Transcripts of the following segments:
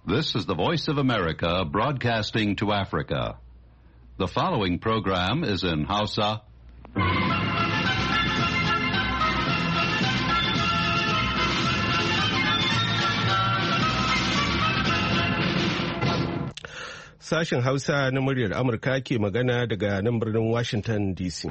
This is the Voice of America broadcasting to Africa. The following program is in Hausa. Sashen Hausa na muryar Amurka ke magana daga nan birnin Washington DC.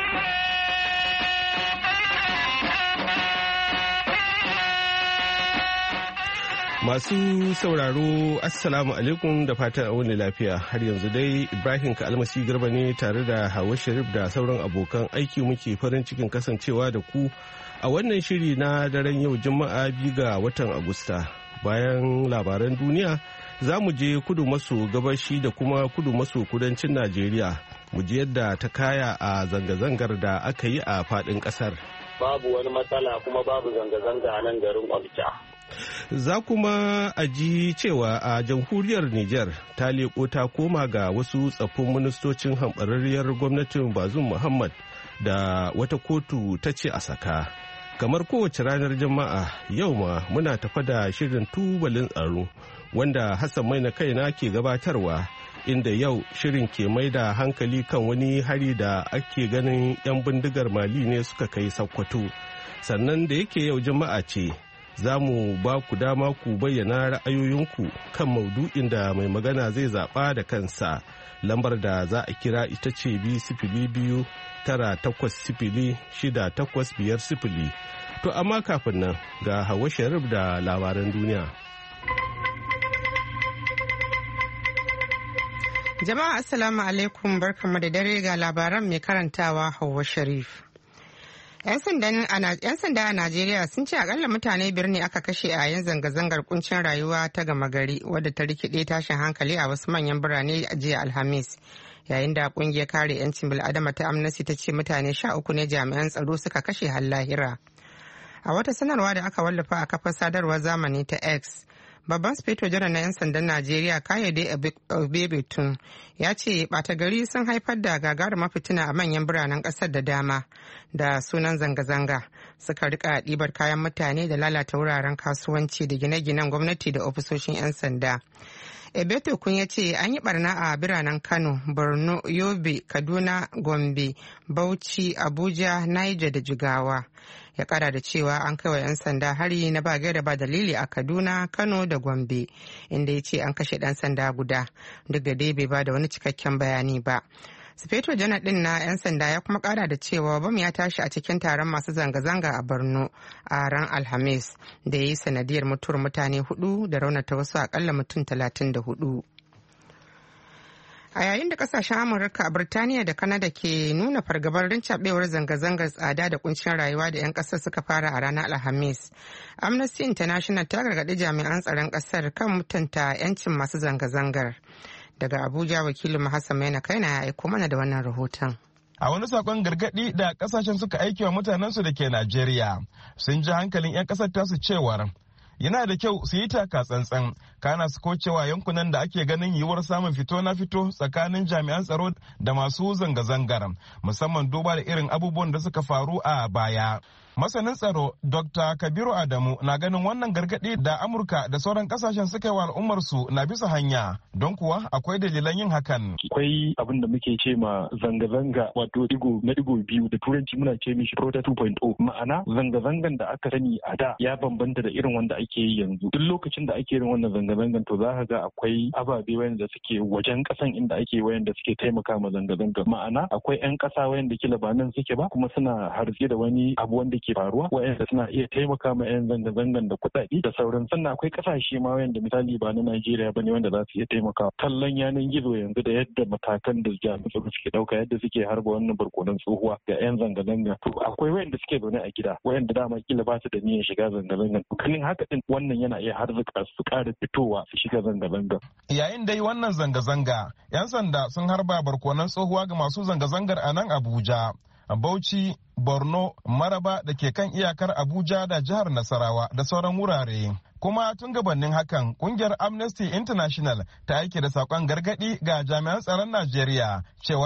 Masu sauraro, Assalamu alaikum da fatan a wani lafiya. Har yanzu dai Ibrahim Kalmasi Garba ne tare da Hawa Sharif da sauran abokan aiki muke farin cikin kasancewa da ku a wannan shiri na daren yau Juma'a 2 ga watan Agusta. Bayan labaran duniya, za mu je kudu maso gabashi da kuma kudu maso kudancin Najeriya. Mu ji yadda ta kaya a zanga-zangar da aka yi a faɗin ƙasar. Babu wani matsala kuma babu zanga-zanga a nan garin Onitsha. Za kuma a ji cewa a jamhuriyar Nijar ta leƙo ta koma ga wasu tsaffin ministocin hamɓararriyar gwamnatin Bazum Muhammad da wata kotu ta ce a saka. Kamar kowace ranar Juma'a yau ma muna tafa da shirin tubalin tsaro wanda Hassan Maina kaina ke gabatarwa, inda yau shirin ke mai da hankali kan wani hari da ake ganin 'yan bindigar Mali ne suka kai Sokoto. Sannan da yake yau Juma'a ce, za mu ba ku dama ku bayyana ra'ayoyinku kan maudu'in da mai magana zai zaɓa da kansa. Lambar da za a kira ita ce 202 9 8 6 5. To amma kafin nan ga Hawa Sharif da labaran duniya. Jama'a Assalamu alaikum, barkanmu da dare ga labaran mai karantawa Hawa Sharif. 'Yan sanda a Najeriya sun ce akalla mutane 5 ne aka kashe a yayin zanga-zangar kuncin rayuwa ta gama gari wadda ta rikide tashin hankali a wasu manyan birane a jiya Alhamis. Yayin da kungiyar kare 'yancin bil'adama ta Amnesty ta ce mutane 13 ne jami'an tsaro suka kashe har lahira. A wata sanarwa da aka wallafa a kafar sadarwar zamani ta X, babban sufeto janar na 'yan sandan Najeriya Kayode Ebebetun ya ce ɓata gari sun haifar da gagarumar fitina a manyan biranen ƙasar da dama da sunan zanga-zanga, suka rika ɗibar kayan mutane da lalata wuraren kasuwanci da gine-ginen gwamnati da ofisoshin 'yan sanda. Ebetokun ya ce an yi barna a biranen Kano, Borno, Yobe, Kaduna, Gombe, Bauchi, Abuja, Niger da Jigawa. Ya kara da cewa an kai wa 'yan sanda hari na ba gaira ba dalili a Kaduna, Kano da Gombe, inda ya ce an kashe ɗan sanda guda, duk da dai bai ba da wani cikakken bayani ba. Sufeto janar din na 'yan sanda ya kuma kara da cewa bam ya tashi a cikin taron masu zanga-zanga a Borno a ran Alhamis da ya yi sanadiyar mutuwar mutane 4 da raunata wasu akalla mutum 34. A yayin da kasashen Amurka, Birtaniya da Kanada ke nuna fargabar rincabewar zanga-zangar tsada da kuncin rayuwa da 'yan kasar suka fara a ranar Alhamis, Amnesty International ta gargaɗi jami'an tsaron kasar kan mutunta 'yancin masu zanga-zangar. Daga Abuja, wakilin Hassan Maina kaina ya aiko mana da wannan rahoton. A wani sakon gargadi da kasashen suka aiki wa mutanensu da ke Najeriya, sun ji hankalin 'yan kasar tasu cewar yana da kyau su yi taka tsantsan kana su kocewa yankunan da ake ganin yiwuwar samun fito na fito tsakanin jami'an tsaro da masu zanga-zangar, musamman duba da irin abubuwan da suka faru a baya. Masanin tsaro Dr. Kabiru Adamu na ganin wannan gargaɗi da Amurka da sauran kasashen suka yi wa al'ummarsu na bisa hanya, don kuwa akwai dalilan yin hakan. Akwai abin da muke ce ma zanga-zanga, wato digo biyu, da turanci muna ce mishi Prota 2.0. Ma'ana zanga-zangan da aka sani a da ya bambanta da irin wanda ake yi yanzu. Duk lokacin da ake yin wannan zanga-zangan to za ka ga akwai ababe wayanda suke wajen kasan inda ake wayanda suke taimaka ma zanga-zangan. Ma'ana akwai 'yan kasa wayanda kila ba nan suke ba kuma suna harshe da wani abu wanda ke faruwa wayanda suna iya taimaka ma 'yan zanga-zangan da kuɗaɗe da sauran. Sannan akwai kasashe ma wayanda misali ba na Najeriya bane wanda za su iya taimaka. Kallon yanan gizo yanzu da yadda matakan da jami'an tsaro suke ɗauka, yadda suke harba wannan barkonon tsohuwa ga 'yan zanga-zanga. To akwai wayanda suke zaune a gida wayanda dama kila ba su da niyyar shiga zanga-zangan. Kanin haka din wannan yana iya harzuka su ƙara fitowa su shiga zanga-zanga. Yayin dai wannan zanga-zanga, 'yan sanda sun harba barkonon tsohuwa ga masu zanga-zangar a nan Abuja, Bauchi, Borno, Maraba da ke kan iyakar Abuja da jihar Nasarawa da sauran wurare. Kuma tun gabanin hakan, kungiyar Amnesty International ta aike da sakon gargadi ga jami'an tsaron Najeriya cewar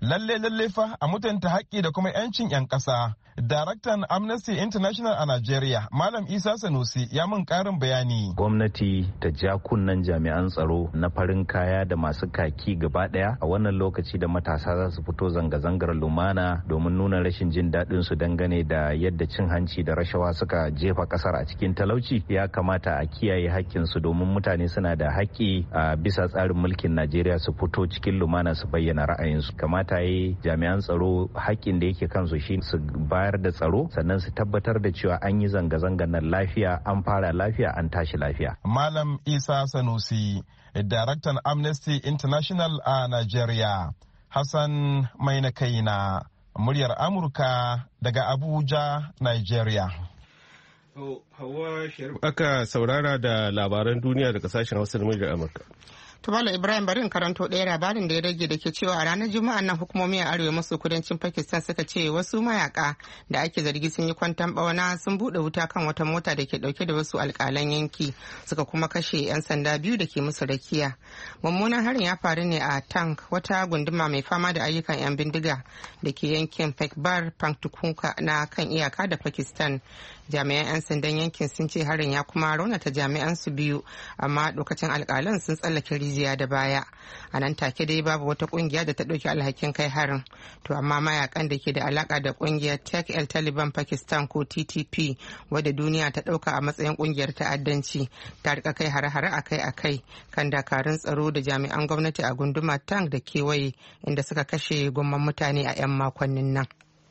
lalle fa a mutunta haƙƙi da kuma 'yancin 'yan ƙasa. Daraktan Amnesty International a Najeriya, Malam Isa Sanusi, ya mun ƙarin bayani. Gwamnati ta ja kunnen jami'an tsaro na farin kaya da masu kaki gaba ɗaya a wannan lokaci da matasa za su fito zanga-zangar lumana domin nuna rashin jin daɗin su dangane da yadda cin hanci da rashawa suka jefa ƙasar a cikin talauci. Ya kamata a kiyaye haƙƙin su domin mutane suna da haƙƙi a bisa tsarin mulkin Najeriya su fito cikin lumana su bayyana ra'ayinsu. Kamata yi jami'an tsaro haƙƙin da yake kansu shi su bayar da tsaro sannan su tabbatar da cewa an yi zanga-zangar nan lafiya, an fara lafiya, an tashi lafiya. Malam Isa Sanusi, Daraktan Amnesty International a Najeriya. Hassan Maina Kaina, muryar Amurka daga Abuja, Najeriya. Hawa Sharif aka saurara da labaran duniya daga sashen Hausa da muryar Amurka. Tumala Ibrahim bari in karanto ɗaya labarin da ya rage da ke cewa a ranar Juma'a nan hukumomi a arewa maso kudancin Pakistan suka ce wasu mayaka da ake zargi sun yi kwantan bauna sun buɗe wuta kan wata mota da ke ɗauke da wasu alƙalan yanki suka kuma kashe 'yan sanda biyu da ke musu rakiya. Mummunan harin ya faru ne a Tank, wata gunduma mai fama da ayyukan 'yan bindiga da ke yankin Pekbar Panktukunka na kan iyaka da Pakistan. Jami'an 'yan sandan yankin sun ce harin ya kuma raunata jami'an su biyu, amma lokacin alƙalan sun tsallake rijiya da baya. A nan take dai babu wata kungiya da ta ɗauki alhakin kai harin. To amma mayakan da ke da alaka da kungiyar Tehrik-e-Taliban Pakistan ko TTP, wadda duniya ta ɗauka a matsayin kungiyar ta'addanci, ta rika kai hare-hare akai-akai kan dakarun tsaro da jami'an gwamnati a gundumar Tank da kewaye, inda suka kashe gomman mutane a 'yan makonnin nan.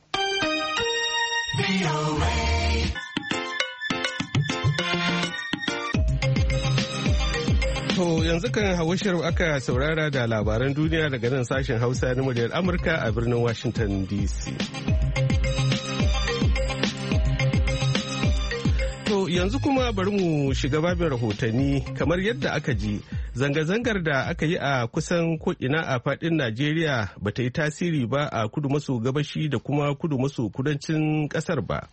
To yanzu kan Hawa Sharif aka saurara da labaran duniya daga nan sashen Hausa na muryar Amurka a birnin Washington DC. To yanzu kuma bari mu shiga babin rahotanni. Kamar yadda aka ji, zanga-zangar da aka yi a kusan ko'ina a faɗin Najeriya ba ta yi tasiri ba a kudu maso gabashi da kuma kudu maso kudancin ƙasar ba.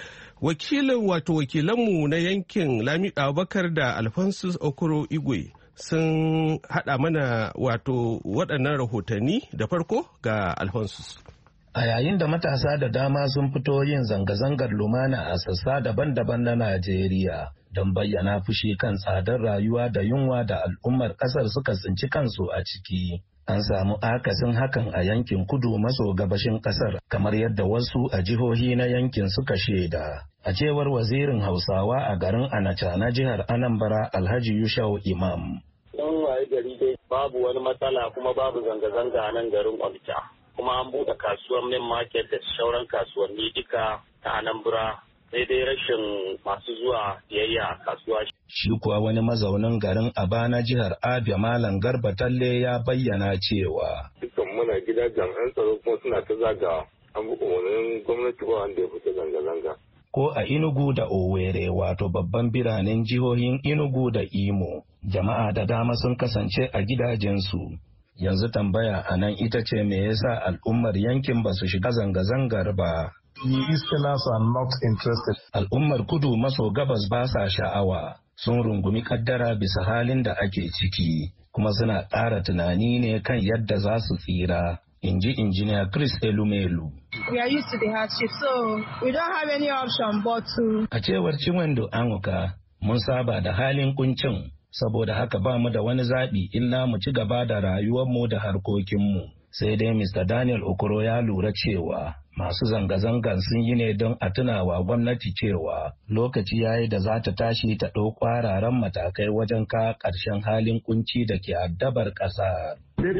Wakilanmu na yankin Lami Abubakar da Alphonsus Okoro Igwe sun haɗa mana waɗannan rahotanni. Da farko ga Alphonsus. A yayin da matasa da dama sun fito yin zanga-zangar lumana a sassa daban-daban na Najeriya don bayyana fushi kan tsadar rayuwa da yunwa da al'ummar ƙasar suka tsinci kansu a ciki. An samu akasin hakan a yankin kudu maso gabashin kasar, kamar yadda wasu a jihohi na yankin suka shaida. A cewar wazirin Hausawa a garin Anacha na jihar Anambra, Alhaji Yushau Imam. Don waye gari dai babu wani matsala kuma babu zanga-zanga a nan garin Onitsha. Kuma an buɗe kasuwar main market da sauran kasuwanni duka a Anambra. Sai dai rashin masu zuwa siyayya a kasuwa. Shi kuwa wani mazaunin garin Aba na jihar Abia Malam Garba Talle ya bayyana cewa. Dukkan muna gida jami'an tsaro kuma suna ta zaga an buɗe wani gwamnati ba wanda ya fita zanga-zanga. Ko a Enugu da Owerri, wato babban biranen jihohin Enugu da Imo, jama'a da dama sun kasance a gidajensu. Yanzu tambaya a nan ita ce me yasa al'ummar yankin ba su shiga zanga-zangar ba. The Easterners are not interested. Al'ummar kudu maso gabas ba sa sha'awa, sun rungumi kaddara bisa halin da ake ciki, kuma suna ƙara tunani ne kan yadda za su tsira, in ji injiniya Chris Elumelu. We are used to the hardship, so we don't have any option but to. A cewar Chinwendu Anuka, mun saba da halin kuncin, saboda haka ba mu da wani zaɓi illa mu ci gaba da rayuwarmu da harkokinmu. Sai dai Mr. Daniel Okoro ya lura cewa masu zanga-zangan sun yi ne don a tunawa gwamnati cewa lokaci ya yi da za ta tashi ta ɗau ƙwararan matakai wajen ka ƙarshen halin kunci da ke addabar ƙasa.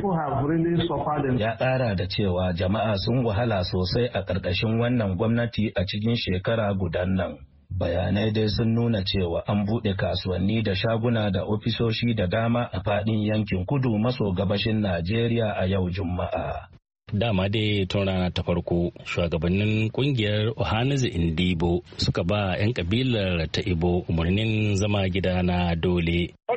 Ya ƙara da cewa jama'a sun wahala sosai a ƙarƙashin wannan gwamnati a cikin shekara gudan nan. Bayanai dai sun nuna cewa an buɗe kasuwanni da shaguna da ofisoshi da dama a faɗin yankin kudu maso gabashin Najeriya a yau Juma'a. Dama dai tun rana ta farko shugabannin kungiyar Ohanaeze Ndigbo suka ba 'yan kabilar ta Igbo umarnin zama gida na dole. All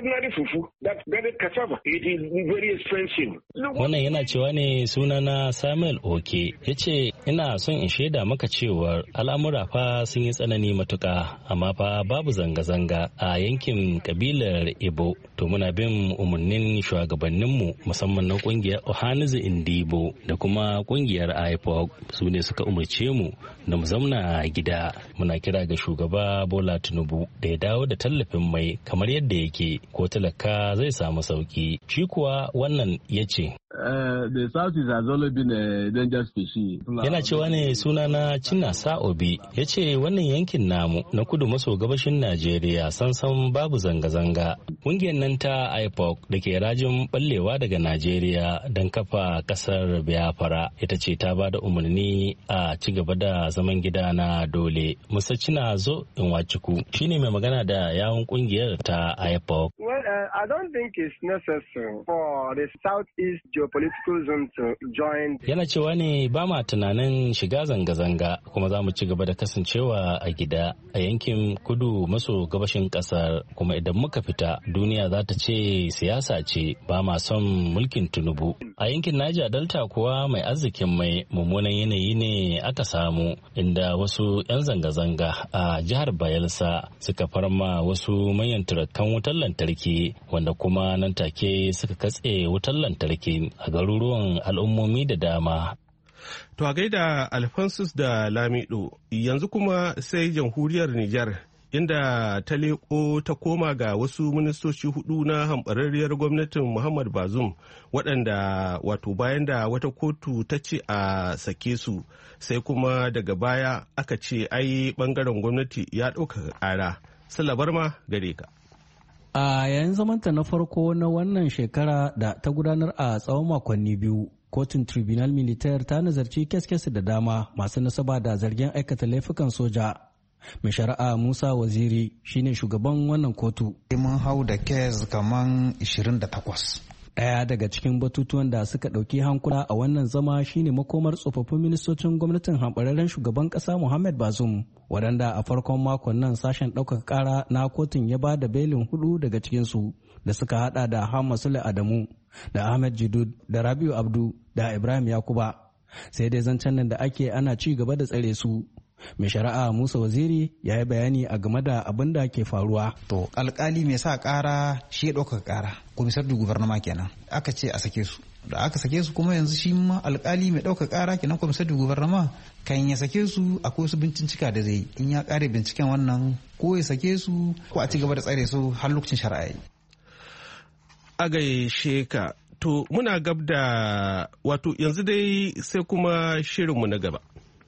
ordinary fufu, that very cassava. It is very expensive. Wannan yana cewa ne sunana Samuel Oke. Ya ce ina son in shaida maka cewar al'amura fa sun yi tsanani matuka, amma fa babu zanga-zanga a yankin kabilar Ibo. To muna bin umarnin shugabanninmu musamman na kungiyar Ohanaeze Ndigbo da kuma kungiyar IPOB, su ne suka umarce mu da mu zauna gida. Muna kira ga shugaba Bola Tinubu da ya dawo da tallafin mai kamar yadda yake, ko talaka zai samu sauki. Shi kuwa wannan ya ce The South has always been a dangerous species. Yana cewa ne sunana Chinasa Obi. Ya ce wannan yankin namu na kudu maso gabashin Najeriya sansan babu zanga-zanga. Ƙungiyar nan ta IPOC da ke rajin ballewa daga Najeriya don kafa ƙasar Biafra ita ce ta ba da umarni a ci gaba da zaman gida na dole. Musa Chinazo Nwachukwu shine mai magana da yawun ƙungiyar ta IPOC. I don't think it's necessary for the Southeast geopolitical zone to join. Yana cewa ne ba ma tunanin shiga zanga-zanga, kuma za mu ci gaba da kasancewa a gida a yankin kudu maso gabashin kasar, kuma idan muka fita duniya za ta ce siyasa ce, ba ma son mulkin Tinubu. A yankin Niger Delta kuwa mai arzikin mai mummunan yanayi ne aka samu, inda wasu 'yan zanga-zanga a jihar Bayelsa suka farma wasu manyan turakan wutar lantarki, wanda kuma nan take suka katse wutar lantarki a garuruwan al'ummomi da dama. To a gaida Alphonsus da Lamido, yanzu kuma sai jamhuriyar Nijar, inda ta leko ta koma ga wasu ministoci hudu na hambararriyar gwamnatin Muhammad Bazoum, waɗanda wato bayan da wata kotu ta ce a sake su, sai kuma daga baya aka ce ai bangaren gwamnati ya ɗauka ƙara. Salabar ma gare ka. A yayin zamanta na farko na wannan shekara da ta gudanar a tsawon makonni biyu, kotun tribunal militaire ta nazarci kes-kes da dama masu nasaba da zargin aikata laifukan soja. Mai shari'a Musa Waziri shine shugaban wannan kotu. Mun hau da kes kaman 28. Ɗaya daga cikin batutuwan da suka ɗauki hankula a wannan zama shine makomar tsofaffin ministocin gwamnatin hamɓararren shugaban ƙasa Muhammad Bazoum, waɗanda a farkon makon nan sashen ɗaukaka ƙara na kotun ya ba da belin 4 daga cikinsu da suka haɗa da Hamma Sule Adamu, da Ahmed Jidud, da Rabiu Abdu, da Ibrahim Yakuba. Sai dai zancen nan da ake ana ci gaba da tsare su. Mai shari'a Musa Waziri ya yi bayani a game da abin da ke faruwa. To alkali mai sa ƙara shi ya ɗaukaka ƙara, komisar da gubernama kenan, aka ce a sake su. Da aka sake su kuma yanzu shi ma alkali mai ɗaukaka ƙara kenan komisar da gubernama kan ya sake su akwai wasu bincika da zai in ya ƙare binciken wannan ko ya sake su ko a ci gaba da tsare su har lokacin shari'a. A gaishe ka, to muna gab da wato yanzu dai sai kuma shirinmu na gaba.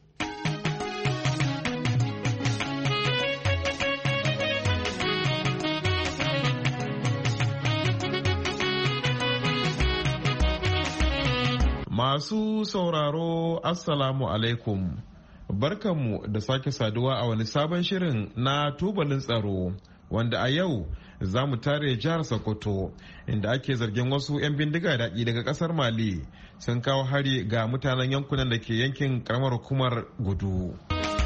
Masu sauraro Assalamu alaikum, barkanmu da sake saduwa a wani sabon shirin na tubalin tsaro, wanda a yau za mu tare jihar Sokoto, inda ake zargin wasu 'yan bindiga daɗi daga ƙasar Mali sun kawo hari ga mutanen yankunan da ke yankin ƙaramar hukumar Gudu.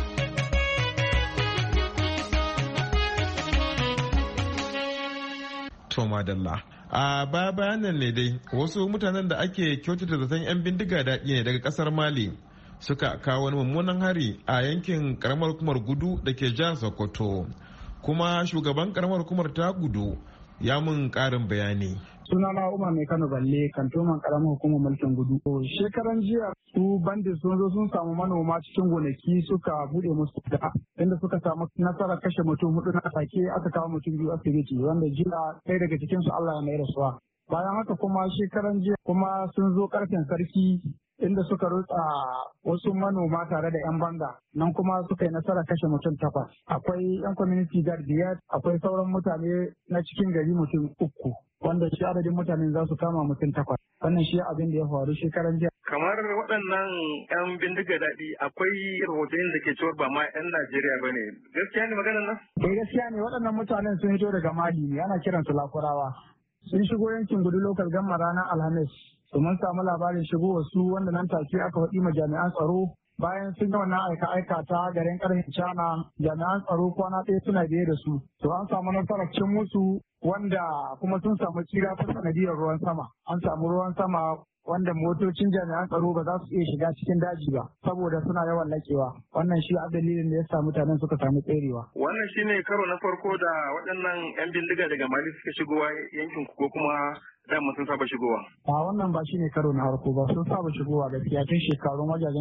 Tomadalla. A baya bayanan ne dai wasu mutanen da ake kyautata zaton 'yan bindiga daɗi ne daga ƙasar Mali suka kawo wani mummunan hari a yankin ƙaramar hukumar Gudu da ke jihar Sokoto. Kuma shugaban ƙaramar hukumar ta Gudu ya mun ƙarin bayani. Sunana Umar Mai Kano Balle, kantoman karamar hukumar mulkin Gudu. Shekaran jiya su bandit sun zo sun samu manoma cikin gonaki suka bude musu da inda suka samu nasarar kashe mutum 4 na take aka kawo mutum 2 asibiti wanda jiya ɗaya daga cikin su Allah ya mai rasuwa. Bayan haka kuma shekaran jiya kuma sun zo karfen sarki inda suka rutsa wasu manoma tare da 'yan banga nan kuma suka yi nasarar kashe mutum 8. Akwai 'yan community guard 5, akwai sauran mutane na cikin gari mutum 3. wanda shi adadin mutanen za su kama mutum 8. Wannan shi abin da ya faru shekaran jiya. Kamar waɗannan 'yan bindiga daɗi akwai rahotannin da ke cewar ba ma 'yan Najeriya ba ne. Gaskiya ne maganar nan? Gaskiya ne, waɗannan mutanen sun fito daga Mali ne, ana kiransu Lakurawa. Sun shigo yankin Gudu lokal gamma ranar Alhamis. Mun samu labarin shigo wasu wanda nan take aka faɗi ma jami'an tsaro bayan sun yi wannan aika-aika ta garin karfin cana jami'an tsaro kwana ɗaya suna biye da su. To an samu nasarar cin musu wanda kuma sun samu tsira ta sanadiyar ruwan sama. An samu ruwan sama wanda motocin jami'an tsaro ba za su iya shiga cikin daji ba saboda suna yawan lakewa. Wannan shi a dalilin da ya sa mutanen suka samu tserewa. Wannan shine karo na farko da waɗannan 'yan bindiga daga Mali suka shigowa yankin ko kuma dama sun saba shigowa. A wannan ba shine karo na farko ba, sun saba shigowa gaskiya tun shekarun wajajen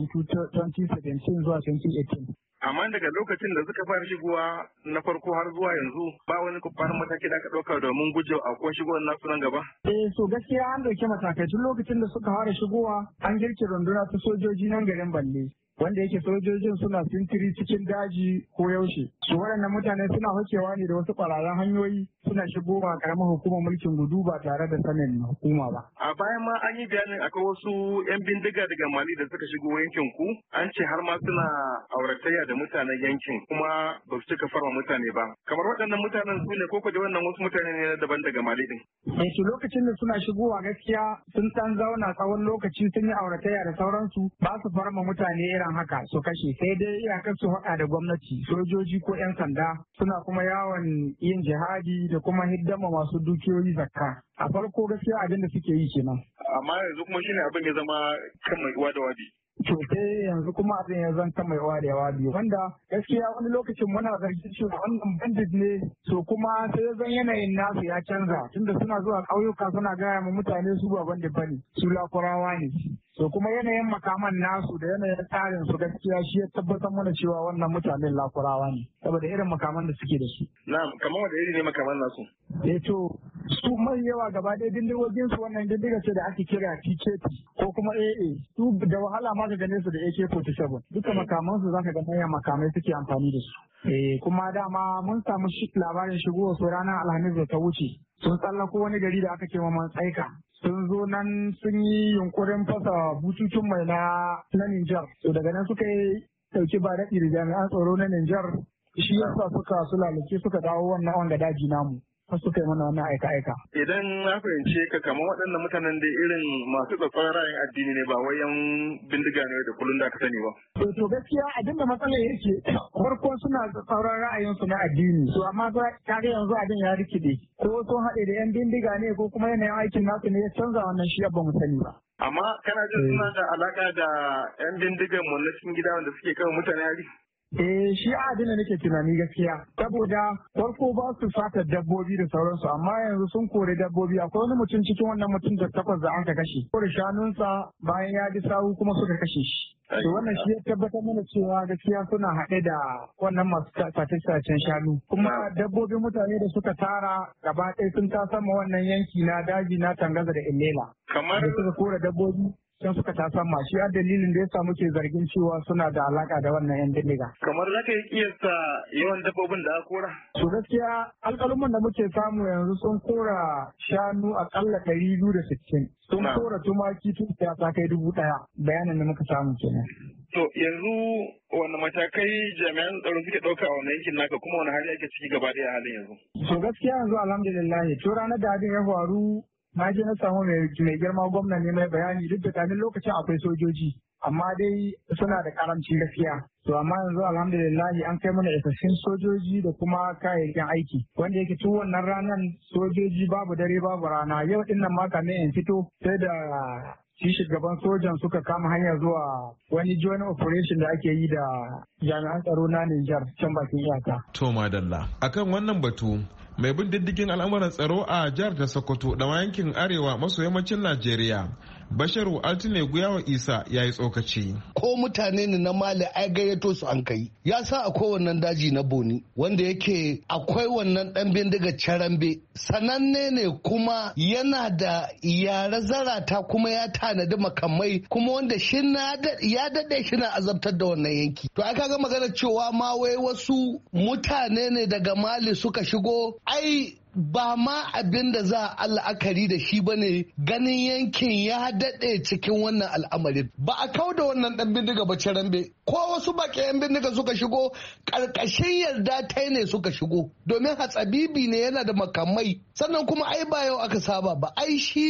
2017 zuwa 2018. Amma daga lokacin da suka fara shigowa na farko har zuwa yanzu ba wani kwakwaran mataki da aka ɗauka domin gujewa akwai shigowar nasu nan gaba? So gaskiya an ɗauki matakai tun lokacin da suka fara shigowa an girke runduna ta sojoji nan garin Balle. Wanda yake sojojin suna sintiri cikin daji ko yaushe. Su waɗannan mutane suna hokewa ne da wasu ƙwararren hanyoyi suna shigowa ƙaramar hukumar mulkin gudu ba tare da sanin hukuma ba. A bayan ma an yi bayanin akwai wasu 'yan bindiga daga Mali da suka shigo yankin ku, an ce har ma suna auratayya da mutanen yankin kuma ba su cika farma mutane ba. Kamar waɗannan mutanen su ne ko da wannan wasu mutane ne daban daga Mali din. Su lokacin da suna shigowa gaskiya sun ɗan zauna tsawon lokaci sun yi auratayya da sauransu ba su farma mutane irin haka su kashe sai dai iyakar su haɗa da gwamnati sojoji ko 'yan sanda suna kuma yawon yin jihadi da kuma hiddama masu dukiyoyi zakka a farko gaskiya abin da suke yi kenan amma yanzu kuma shine abin ya zama kan mai uwa da wabi. To sai yanzu kuma abin ya zanta mai wadewa biyu wanda gaskiya wani lokacin muna zargin cewa wannan bandit ne so kuma sai zan yanayin nasu ya canza tunda suna zuwa ƙauyuka suna gaya ma mutane su ba bandit bane su lakurawa ne so kuma yanayin makaman nasu da yanayin tsarin su gaskiya shi ya tabbatar mana cewa wannan mutanen lakurawa ne saboda irin makaman da suke da su. Na'am kamar wanda iri ne makaman nasu? To su mai yawa gaba ɗaya dindigogin su wannan dindiga ce da ake kira TKP ko kuma AA su da wahala ma ka gane su da AK-47 duka makaman su zaka ga manyan makamai suke amfani da su. Kuma dama mun samu labarin shigo su ranar Alhamis da ta wuce sun tsallako wani gari da aka ce ma Tsaika. Sun zo nan sun yi yunkurin fasa bututun mai na Nijar. So daga nan suka yi dauki ba daɗi da jami'an tsaro na Nijar shi yasa suka sulalace suka dawo wannan wanga daji namu. Suka yi mana wannan aika-aika. Idan na fahimce ka kamar waɗannan mutanen da irin masu tsatsauran ra'ayin addini ne ba wai yan bindiga ne da kullum da ka sani ba. To gaskiya abin da matsalar yake farko suna tsatsauran ra'ayinsu na addini. To amma kare yanzu abin ya rikide. Ko sun haɗe da yan bindiga ne ko kuma yanayin aikin nasu ne ya canza wannan shi ba mu sani ba. Amma kana jin suna da alaƙa da yan bindigan mu na cikin gida wanda suke kawo mutane hari? Shi abin da nake tunani gaskiya saboda farko ba su fata dabbobi da sauransu amma yanzu sun kore dabbobi akwai wani mutum cikin wannan mutum da takwas da an ka kashe kore shanunsa bayan ya ji sawu kuma suka kashe shi to wannan shi ya tabbatar mana cewa gaskiya suna haɗe da wannan masu sace-sacen shanu kuma dabbobin mutane da suka tara gaba ɗaya sun ta sama wannan yanki na daji na Tangaza da Ilela kamar da suka kore dabbobi sun suka ta sama shi a dalilin da ya samu ke zargin cewa suna da alaka da wannan yan bindiga. Kamar za ka yi kiyasta yawan dabbobin da aka kora? To gaskiya alƙaluman da muke samu yanzu sun kora shanu akalla 260. Sun kora tumaki tun ta kai 1,000 bayanin da muka samu kenan. To yanzu wani matakai jami'an tsaro suke ɗauka a wannan yankin naka kuma wani hali ake ciki gaba ɗaya halin yanzu? To gaskiya yanzu alhamdulillah to ranar da abin ya faru na je na samu mai girma gwamna ne mai bayani duk da kamin lokacin akwai sojoji amma dai suna da karamci gaskiya to amma yanzu alhamdulillahi an kai mana isassun sojoji da kuma kayayyakin aiki wanda yake tun wannan ranar sojoji babu dare babu rana yau din nan ma kamin in fito sai da shi shugaban sojan suka kama hanya zuwa wani joint operation da ake yi da jami'an tsaro na Nijar can bakin iyaka. To madalla akan wannan batu mai bin diddigin al'amuran tsaro a jihar ta Sokoto da yankin arewa maso yammacin Najeriya Basharu Altine Guyawa Isa ya yi tsokaci. Ko mutane ne na Mali ai gayyato su an kai. Ya sa akwai wannan daji na Boni wanda yake akwai wannan dan bindiga Charambe. Sananne ne kuma yana da yare zarata kuma ya tanadi makamai kuma wanda shi ya daɗe shi na azabtar da wannan yanki. To aka ga magana cewa ma wai wasu mutane ne daga Mali suka shigo ai ba ma abin da za a la'akari da shi ba ne ganin yankin ya daɗe cikin wannan al'amarin ba a kau da wannan ɗan bindiga ba Charambe ko wasu baƙi 'yan bindiga suka shigo ƙarƙashin yarda ta ne suka shigo domin hatsabibi ne yana da makamai sannan kuma ai ba yau aka saba ba ai shi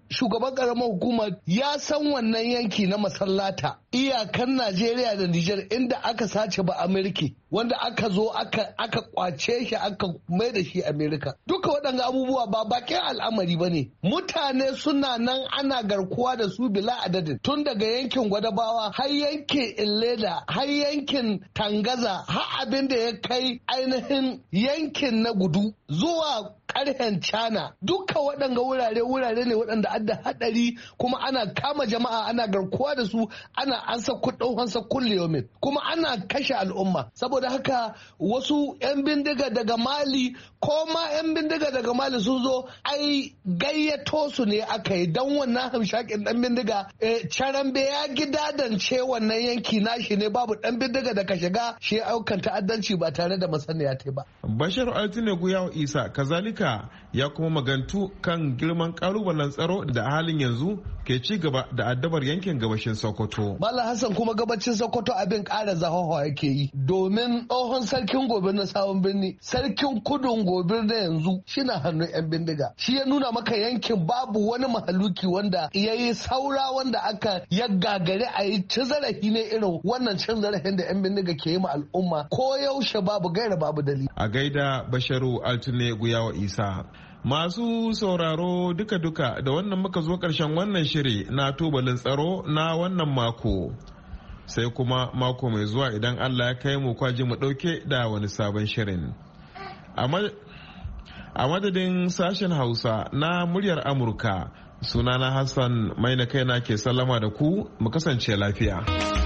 shugaban karamar hukumar ya san wannan yanki na Masallata iyakan Najeriya da Nijar inda aka sace ba Amerika wanda aka zo aka kwace shi aka mai da shi Amerika. Duka waɗanda abubuwa ba bakin al'amari ba ne. Mutane suna nan ana garkuwa da su bila adadin tun daga yankin Gwadabawa har yankin Illeda har yankin Tangaza har abin da ya kai ainihin yankin na Gudu zuwa ƙarhen Cana. Duka waɗanda wurare ne waɗanda adda haɗari kuma ana kama jama'a ana garkuwa da su ana ansa kuɗin hansa kulle yomin kuma ana kashe al'umma. Saboda haka wasu 'yan bindiga daga Mali ko ma 'yan bindiga daga Mali sun zo ai gayyato su ne aka yi don wannan hamshakin ɗan bindiga Charambe ya gidadance wannan yanki nashi ne babu ɗan bindiga da ka shiga shi aukan ta'addanci ba tare da masaniya ta ba. Bashar Altine Guyawa Isa kazalika ya kuma magantu kan girman kalubalen tsaro da a halin yanzu ke ci gaba da addabar yankin gabashin Sokoto. Malam Hassan kuma gabacin Sokoto abin ƙara zahawa yake yi domin tsohon sarkin gobe na Sabon Birni sarkin kudun gobe na yanzu shina hannun 'yan bindiga. Shi ya nuna maka yankin babu wani mahaluki wanda ya yi saura wanda aka ya gagare a yi ci zarafi ne irin wannan cin zarafin da 'yan bindiga ke yi ma al'umma ko yaushe babu gaira babu dalili. A gaida Basharu Altine Guyawa Isa. Masu sauraro duka-duka da wannan muka zo ƙarshen wannan shiri na tubalin tsaro na wannan mako. Sai kuma mako mai zuwa idan Allah ya kai mu kwaji mu ɗauke da wani sabon shirin. A madadin sashen Hausa na muryar Amurka, sunana Hassan Maina kaina ke sallama da ku mu kasance lafiya.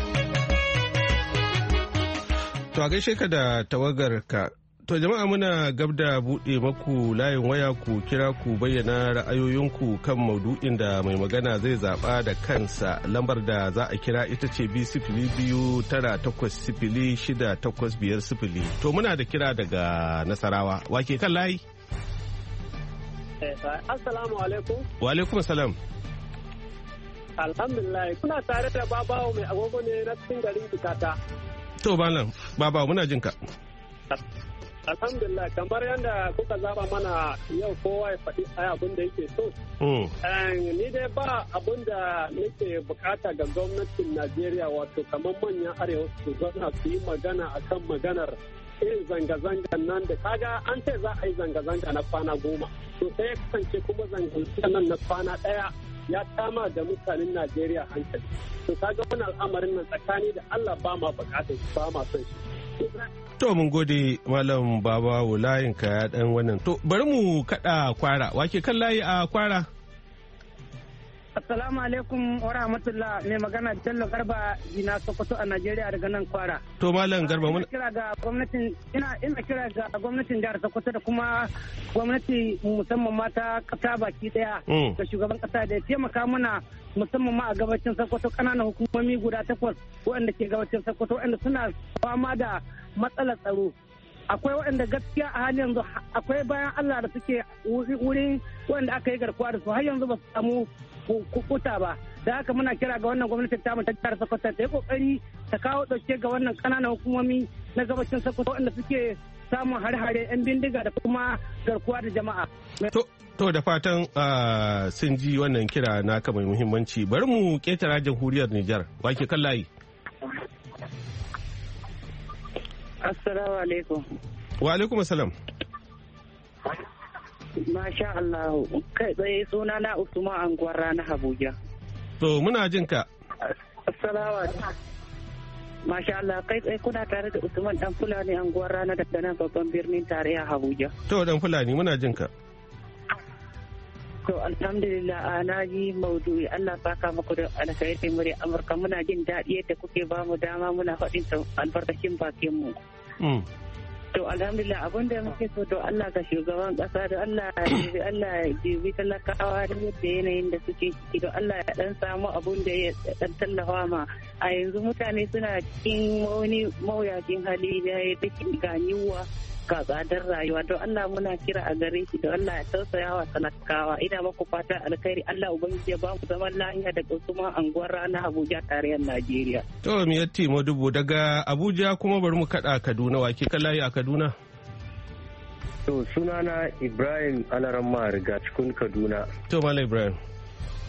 To a gaishe ka da tawagar ka. To jama'a muna gab da buɗe maku layin waya ku kira ku bayyana ra'ayoyinku kan maudu'in da mai magana zai zaɓa da kansa. Lambar da za a kira ita ce B02-9-8-6-8-5-0. To muna da kira daga Nasarawa. Wake kan layi? Assalamu alaikum. Wa alaikum salam. Alhamdulillah kuna tare da Babawo mai agogo ne na cikin garin Bukata. To malam Babawo muna jinka. Alhamdulillah kamar yadda kuka zaba mana yau kowa ya faɗi abin da yake so. Ni dai ba abin da nake bukata ga gwamnatin Najeriya wato kamar manyan arewa su zauna su yi magana akan maganar irin zanga-zangan nan da kaga an ce za a yi zanga-zanga na kwana 10. To sai ya kasance kuma zanga-zangan nan na kwana 1 ya kama da mutanen Najeriya hankali. To kaga wannan al'amarin nan tsakani da Allah ba ma bukatar ba ma son shi. To mun gode Malam Baba layin ka ya dan wannan. To bari mu kada Kwara. Wake kan layi a Kwara? Assalamu alaikum wa rahmatullah. Mai magana Bello Garba Jina Sokoto a Najeriya daga nan Kwara. To Malam Garba ina kira ga gwamnatin jihar Sokoto da kuma gwamnati musamman mata kasa baki daya da shugaban kasa da ya taimaka mana musamman ma a gabacin Sokoto kananan hukumomi guda 8 waɗanda ke gabacin Sokoto waɗanda suna fama da matsalar tsaro. Akwai waɗanda gaskiya a halin yanzu akwai bayan Allah da suke wurin waɗanda aka yi garkuwa da su har yanzu ba su samu kukuta ba. Da haka muna kira ga wannan gwamnatin tamu ta jihar Sokoto ta yi kokari ta kawo ɗauke ga wannan ƙananan hukumomi na gabacin Sokoto waɗanda suke samun hare-hare 'yan bindiga da kuma garkuwa da jama'a. To da fatan sun ji wannan kira naka mai muhimmanci. Bari mu ketara jamhuriyar Nijar. Wake kan layi? Assalamu alaikum. Wa alaikum assalam. Masha Allah. Kai tsaye suna na Usman Anguwar Rana Abuja. To muna jin ka. Assalamu alaikum. Masha Allah kai tsaye kuna tare da Usman dan Fulani Anguwar Rana daga nan babban birnin tarayya Abuja. To dan Fulani muna jin ka. To alhamdulillah na ji maudu'i Allah saka muku da alkhairi muri Amurka muna jin daɗi yadda kuke ba mu dama muna faɗin albarkacin bakin mu. To alhamdulillah abin da muke so to Allah ga shugaban ƙasa da Allah ya jibi talakawa da yadda yanayin da suke ciki to Allah ya dan samu abun da ya dan tallafa ma a yanzu mutane suna cikin wani mawuyacin hali da ya take ganiwa ga tsadar rayuwa don Allah muna kira a gare shi da Allah ya tausaya wa talakawa ina maku fata alkhairi Allah ubangiji ya ba mu zaman lafiya da Usman Anguwar Rana Abuja tarayyar Najeriya. To mi yatti Madubo daga Abuja kuma bari mu kada Kaduna wake kallaye a Kaduna. To sunana Ibrahim Alaramma riga cikin Kaduna. To Malam Ibrahim.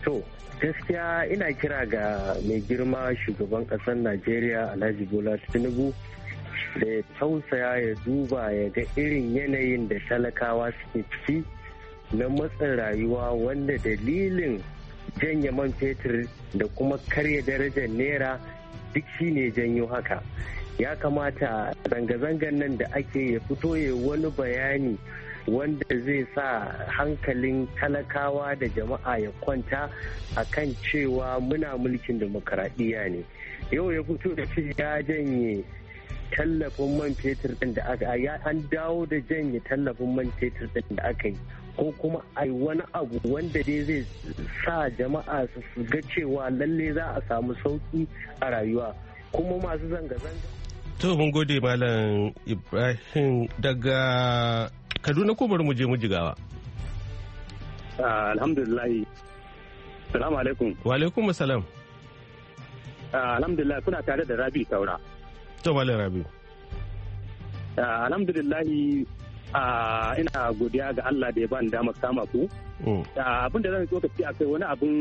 To gaskiya ina kira ga mai girma shugaban ƙasar Najeriya Alhaji Bola Tinubu da ya tausaya ya duba ya ga irin yanayin da talakawa suke ciki na matsin rayuwa wanda dalilin janye man fetur da kuma karya darajar naira duk shi ne janyo haka. Ya kamata zanga-zangan nan da ake ya fito ya wani bayani wanda zai sa hankalin talakawa da jama'a ya kwanta a kan cewa muna mulkin demokaradiyya ne. Yau ya fito da shi ya janye tallafin man fetur din da aka an dawo da janye tallafin man fetur din da aka yi, ko kuma a yi wani abu wanda dai zai sa jama'a su ga cewa lalle za a samu sauki a rayuwa. Kuma masu zanga-zanga. To mun gode Malam Ibrahim daga Kaduna, ko bari mu je mu Jigawa. Alhamdulillah. Salamu alaikum. Wa alaikum salam. Alhamdulillah, kuna tare da Rabi Taura. To Malam Rabi. Alhamdulillah, ina godiya ga Allah da ya bani damar kama ku. Abin da zan so ka ce akai wani abin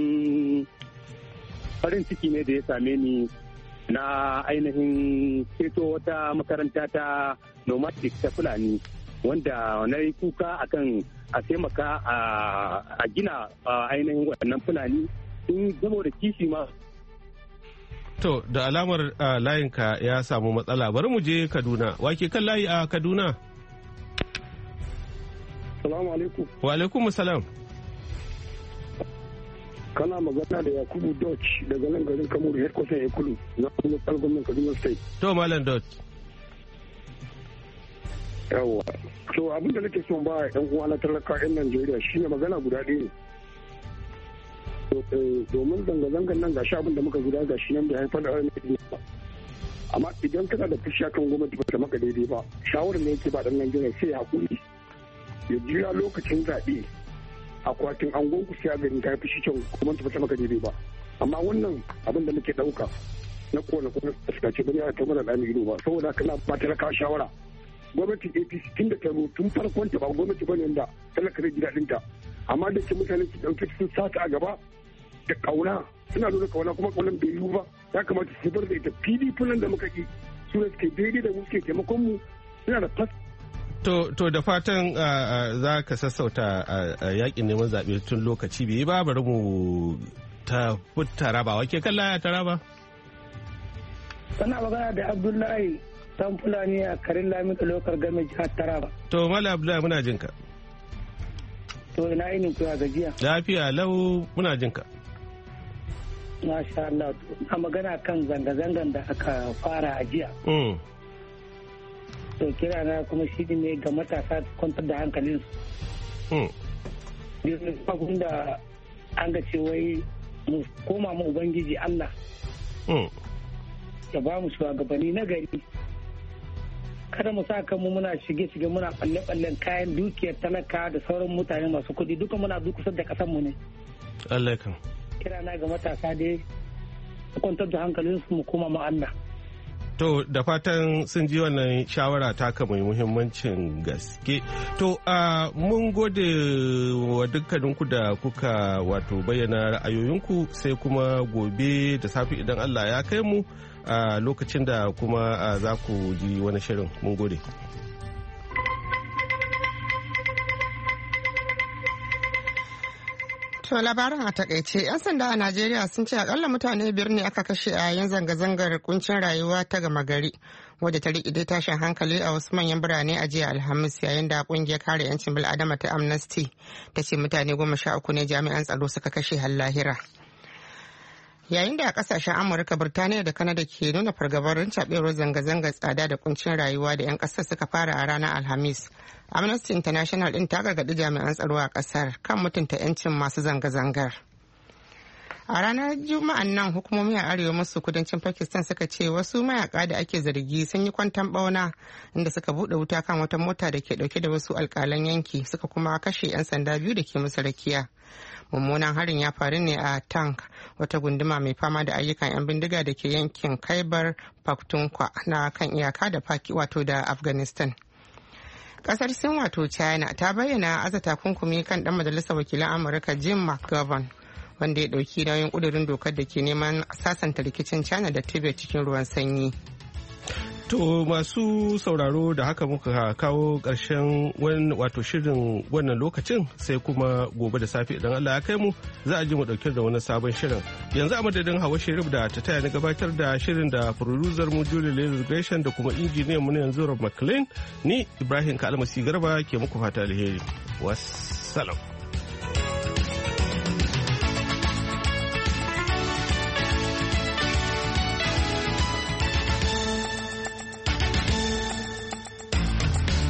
farin ciki ne da ya same ni na ainihin ceto wata makaranta ta nomadic ta Fulani, wanda na yi kuka akan a taimaka a gina ainihin waɗannan Fulani sun zama da kishi ma. To da alamar layinka ya samu matsala, bari mu je Kaduna. Wake kan layi a Kaduna? Salamu alaikum. Wa alaikum salam. Kana magana da Yakubu Dutch daga nan garin Kamuru, headquarter Ekulu, na kuma gwamnan Kaduna State. To Malam Dutch. Yawwa. So abin da nake son ba yan uwa na talaka yan Najeriya shine magana guda ɗaya ne. Domin zanga-zangan nan gashi abin da muka guda gashi nan bai haifar da wani ba. Amma idan kana da fushi kan gwamnati ba ta maka daidai ba, shawarar da yake ba dan Najeriya sai hakuri. Ya jira lokacin zaɓe akwatin angon ku siya garin ta fushi can gwamnati ba ta maka daidai ba. Amma wannan abin da muke ɗauka na kowane suka ce bane a ta mara ɗani ido ba, saboda kana ba talaka shawara. Gwamnatin APC tun da ta tun farkon ta ba gwamnati bane da talaka zai ji daɗin ta, amma da ke mutane su ɗauke sun sata a gaba da ƙauna, suna nuna ƙauna kuma ƙaunan bai yiwu ba. Ya kamata su bar da ita PDP nan da muka ki su ne suke daidai da mu suke taimakon mu, suna da fas. To da fatan za ka sassauta yakin neman zaɓe tun lokaci bai ba, bari mu ta Taraba. Wake kan laya Taraba? Sana magana da Abdullahi dan Fulani a karin Lamika lokar game jihar Taraba. To Malam Abdullahi muna jinka. To ina yinin ku ya gajiya? Lafiya lau muna jinka. Masha Allah, a magana kan zanga-zangan da aka fara a jiya. To kira na kuma shi ne ga matasa kwantar da hankalinsu. Abin da an ga ce wai mu koma mu Ubangiji Allah. Ya ba mu shugabanni na gari. Kada mu sa kanmu muna shige-shige muna balle-ballen kayan dukiyar talaka da sauran mutane masu kuɗi duka muna dukusar da ƙasarmu ne. Allah kan. Kira na ga matasa dai kwantar da hankalinsu mu koma mu Allah. To da fatan sun ji wannan shawara taka mai muhimmancin gaske. To mun gode wa dukkaninku da kuka wato bayyana ra'ayoyinku, sai kuma gobe da safe idan Allah ya kai mu a lokacin da kuma za ku ji wani shirin. Mun gode. To labarin a takaice, 'yan sanda a Najeriya sun ce akalla mutane 5 ne aka kashe a yayin zanga-zangar kuncin rayuwa ta gama gari wadda ta rikide tashin hankali a wasu manyan birane a jiya Alhamis, yayin da kungiyar kare 'yancin bil'adama ta Amnesty ta ce mutane 13 ne jami'an tsaro suka kashe har lahira. Yayin da a kasashen Amurka, Birtaniya da Kanada ke nuna fargabar caɓewar zanga-zangar tsada da kuncin rayuwa da 'yan ƙasar suka fara a ranar Alhamis, Amnesty International ɗin ta gargaɗi jami'an tsaro a ƙasar kan mutunta 'yancin masu zanga-zangar. A ranar Juma'an nan, hukumomi a arewa maso kudancin Pakistan suka ce wasu mayaka da ake zargi sun yi kwanton bauna inda suka buɗe wuta kan wata mota da ke ɗauke da wasu alƙalan yanki, suka kuma kashe 'yan sanda 2 da ke musu rakiya. Mummunan harin ya faru ne a Tank, wata gunduma mai fama da ayyukan 'yan bindiga da ke yankin Khyber Pakhtunkhwa na kan iyaka da wato da Afghanistan. Kasar Sin wato China ta bayyana aza takunkumi kan dan majalisar wakilan Amurka Jim McGovern, wanda ya ɗauki nauyin ƙudurin dokar da ke neman sasanta rikicin China da Tibet cikin ruwan sanyi. To masu sauraro da haka muka kawo ƙarshen wato shirin wannan lokacin, sai kuma gobe da safe idan Allah ya kai mu za a ji mu ɗauke da wani sabon shirin. Yanzu a madadin Hawa Sharif da ta taya na gabatar da shirin da producer mu Julie Lazar Gresham da kuma injiniyan mu na yanzu Rob McLean, ni Ibrahim Kalmasi Garba ke muku fata alheri. Wassalam.